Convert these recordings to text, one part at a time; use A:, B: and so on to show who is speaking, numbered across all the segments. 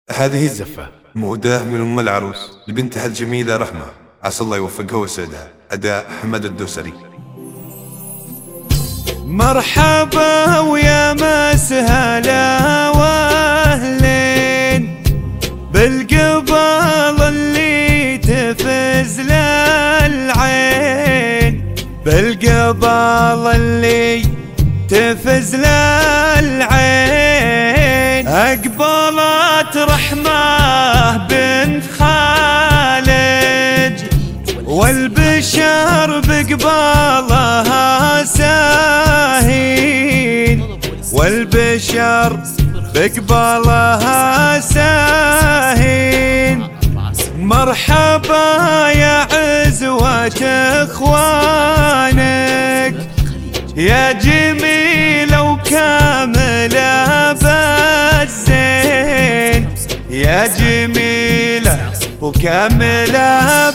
A: هذه الزفة مهداة من أم العروس لبنتها الجميلة رحمة، عسى الله يوفقها ويسعدها. أداء حمد الدوسري.
B: مرحبا ويا مسهلا واهلين بالقبل اللي تفز للعين، بالقبل اللي تفز للعين. أقبلت رحمة بنت خالد والبشر بقبالها ساهين، والبشر بقبالها ساهين. مرحبا يا عزوة اخوانك يا جميلة وكاملة بالزين، يا جميلة وكاملة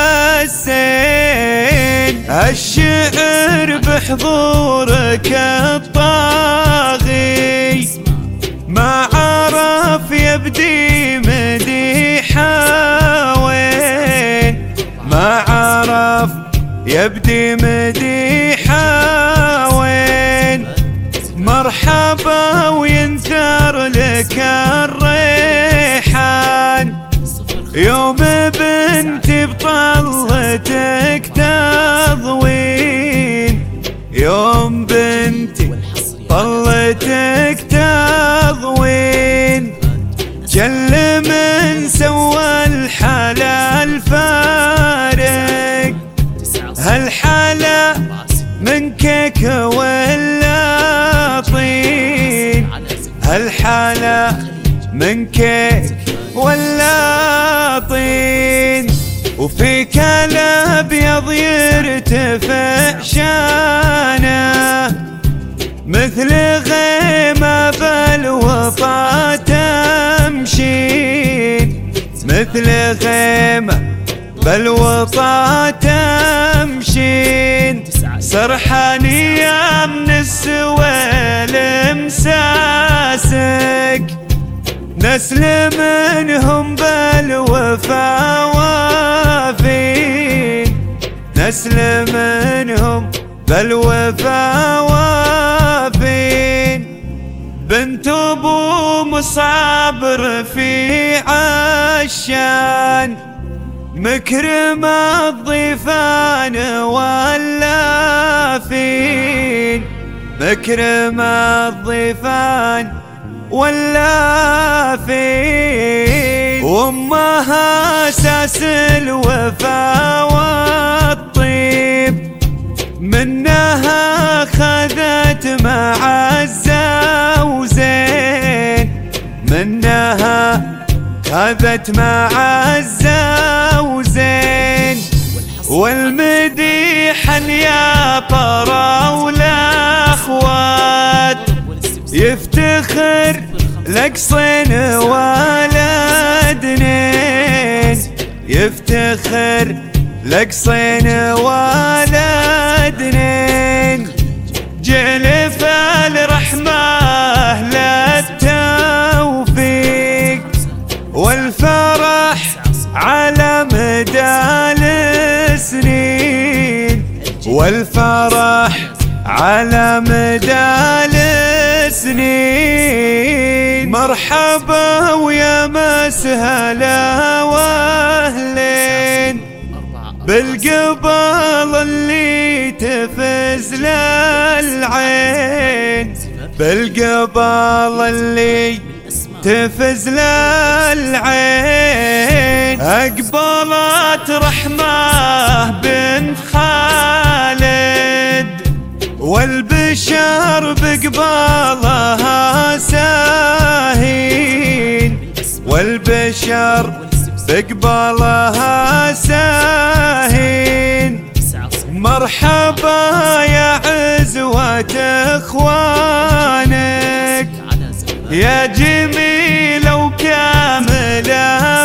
B: بالزين. الشعر بحضورك الطاغي ما عرف يبدي مديحه وين، ما عرف يبدي مديحه وين. مرحبا وينثر لك الريحان يوم بنتي بطلتك تضوين، يوم بنتي طلتك تضوين. جل من سوى الحلال فارق، هالحلا من كيك ولا طين، هالحلا من كيك ولا طين. وفيك الابيض يرتفع شانه مثل غيمة بالوطا تمشين، مثل غيمة بالوطا تمشين. سرحانية من السويل مساسك نسل منهم بالوفا وافين، نسل منهم بالوفا وافين. بنت ابو مصعب رفيع الشان مكرم الضيفان واللافين، مكرم الضيفان واللافين. وامها اساس الوفا والطيب منها خذت مع الزوزين، منها خذت مع الزوزين. والمديح يا طرى والاخوات يفتخر لقصين ولدنين، يفتخر لقصين ولدنين. جلف الرحمة للتوفيق والفرح على مدى السنين، والفرح على مدى السنين. مرحبا ويا مسهلا واهلين بالقبل اللي تفز للعين، بالقبل اللي تفز للعين. أقبلت رحمة بنت خالد والبشر بقبالها ساهين، والبشر بقبالها ساهين. مرحبا يا عزوة اخوانك يا جميلة وكاملة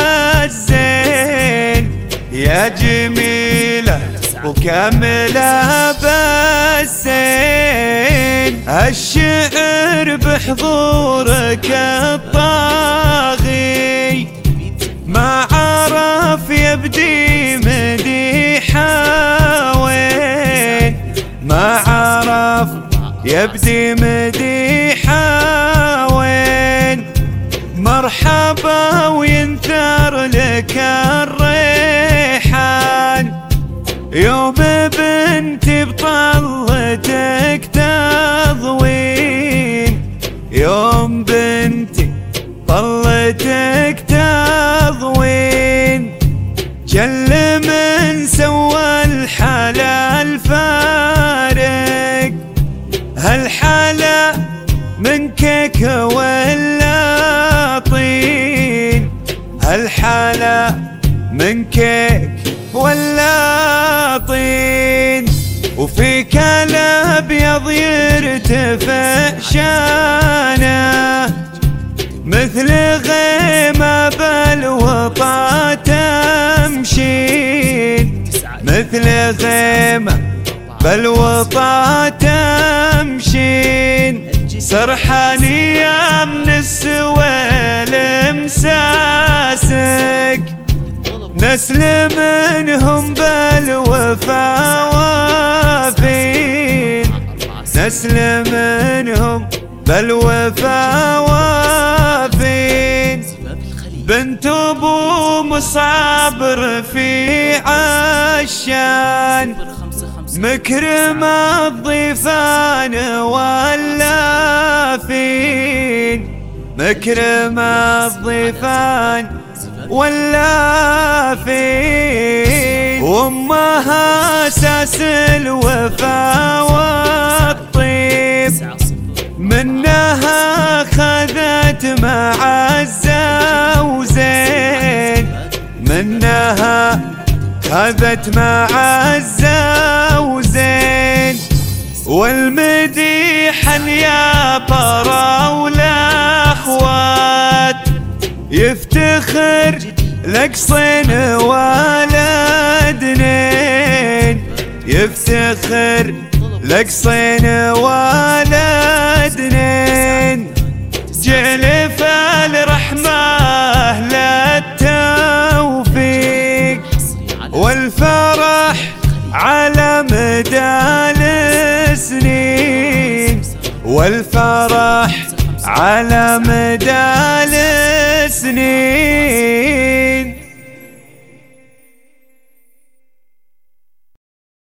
B: بالزين، يا جميلة وكاملة بالزين. الشعر بحضورك الطاغي يبدي مديحه وين ما عرف يبدي مديحه وين مرحبا وينثر لك الريحان يوم بنتي بطلتك تضوين يوم بنتي طلتك تضوين جل من سوى الحلال فارق هالحلا من كيك ولا طين هالحلا من كيك ولا طين وفي الابيض يرتفع شانه مثل غيمه بالوطا تمشين مثل غيمه بالوطا تمشين سرحانية من السويل مساسك نسل منهم بالوفا وافين نسل منهم بالوفا وافين بنت ابو مصعب رفيع الشان مكرمة الضيفان واللافين مكرمة الضيفان واللافين وامها اساس الوفا والطيب منها خذت مع الزوزين منها خذت مع الزوزين والمديحن يا طرا والاخوات يفتخر لقصين والدنين يفتخر لقصين والدنين جلف الرحمة للتوفيق والفرح على مدى السنين والفرح على مدى السنين